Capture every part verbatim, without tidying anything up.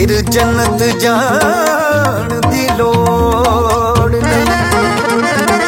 फिर जन्नत जान दी लोड़ नहीं।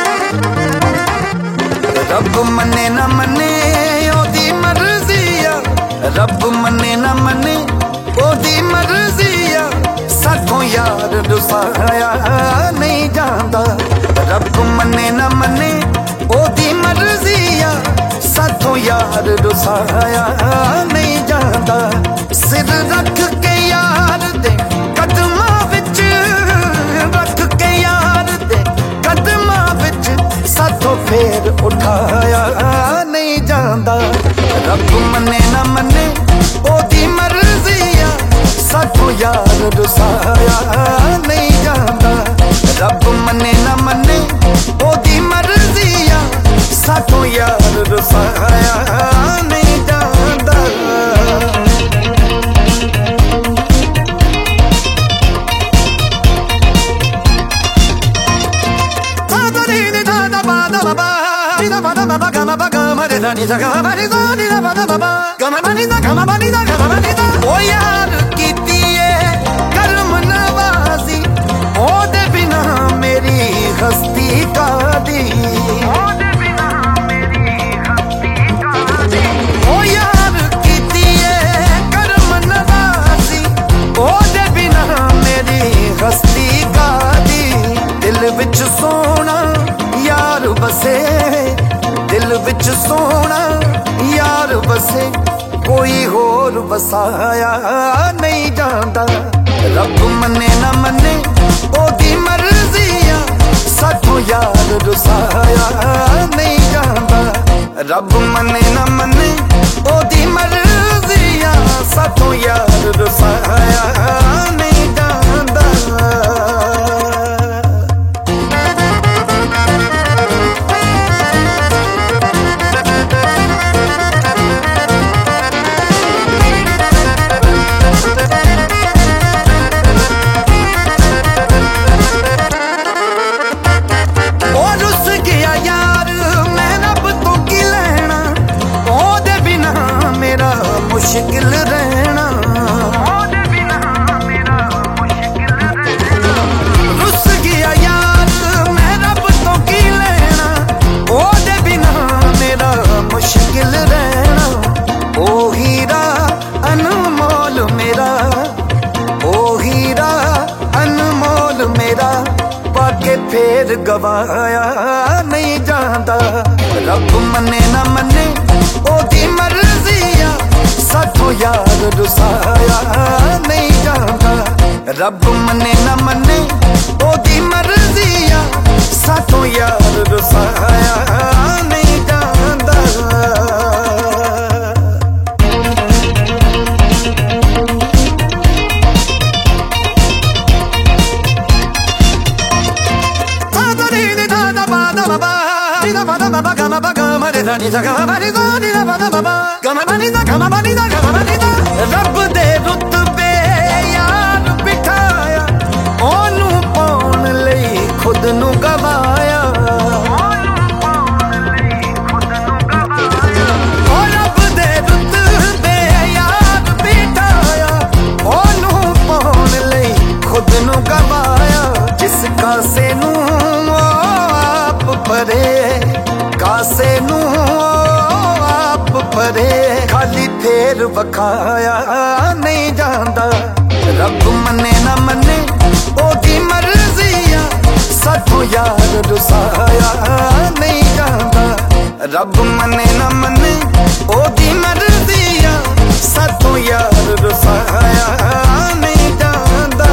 रब मने ना मने ओदी मर्जी आ, रब मने ना मने ओदी मर्जी आ, साथों यार रुसाया नहीं जाता। रब मने ना मने ओदी मर्जी आ, साथों यार रुसाया नहीं जाता। सिर रख के यार दे कदमां विच, रख के यार दे कदमां विच, साथों फेर उठाया नहीं जाता। रब मने ना मने ओदी मर्जी आ, साथों यार रुसाया नहीं जाता। रब मने ना मने ओदी मर्जी आ, साथों यार रुसाया नहीं जाता। ओ यार कीतिए कर्म नवाजी, ओदे बिना मेरी हस्ती कादी। ओ यार कीतिए कर्म नवाजी, ओदे बिना मेरी हस्ती कादी। दिल विच सोना यार बसे, दिल विच सोना यार बसे, कोई होर वसाया नहीं जाता। रब मने ना मने ओदी मर्जी आ, साथों यार रुसाया नहीं जाता। रब मने ना मने ओदी मर्जी आ, साथों यार रुसाया नहीं जाता। मुश्किल रहना, रुस गया यार मैं रब तो की लेना, ओदे बिना मेरा मुश्किल रहना। ओ हीरा अनमोल मेरा, ओ हीरा अनमोल मेरा, पाके फेर गवाया नहीं जाता। रब मने ना मने ओदी मर्जी आ, साथों यार रुसाया नहीं जाता। रब मने ना मने ओदी मर्जी आ, साथों यार रुसाया नहीं जाता। रब दे रुतबे यार बिठाया, ओनू पाउण लई खुद नू गवाया। ओ रब दे रुतबे यार बिठाया, ओनू पाउण लई खुद नू गवाया। जिस कासे नू आप भरे, कासे नू आप भरे, खाली फेर वखाया नहीं जाता। रब मने ना मने ओदी मर्जी आ, साथों यार रुसाया नहीं जाता। रब मने ना मने ओदी मर्जी आ, साथों यार रुसाया नहीं जाता।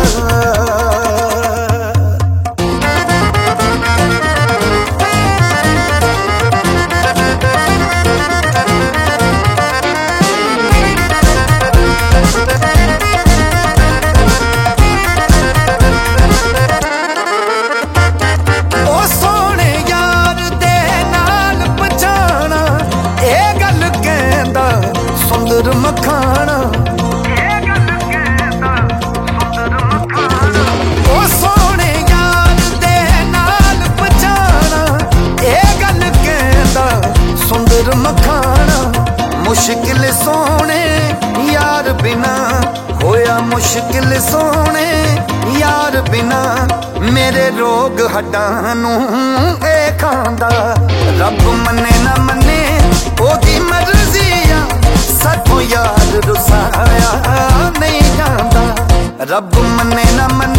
सुंदर मखाना मुश्किल सोने यार बिना मेरे रोग हड्डां नूं ए खांदा। रब मन्ने ना मन्ने ओदी मर्जी आ, साथों यार रुसाया नहीं जांदा। रब मन्ने ना मन्ने